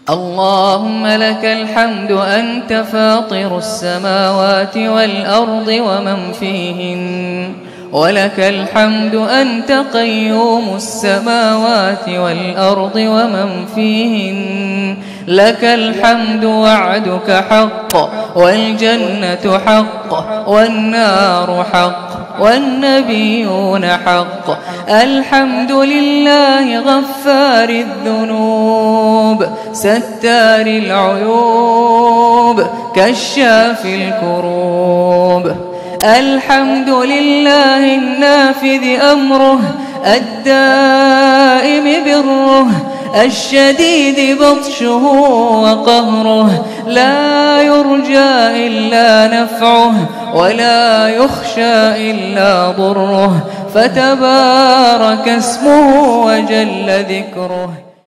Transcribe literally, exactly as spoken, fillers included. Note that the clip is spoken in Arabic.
اللهم لك الحمد أنت فاطر السماوات والأرض ومن فيهن، ولك الحمد أنت قيوم السماوات والأرض ومن فيهن، لك الحمد وعدك حق، والجنة حق، والنار حق، والنبيون حق. الحمد لله غفار الذنوب ستار العيوب كشاف الكروب. الحمد لله النافذ أمره الدائم بره الشديد بطشه وقهره، لا يرجى إلا نفعه ولا يخشى إلا ضره، فتبارك اسمه وجل ذكره.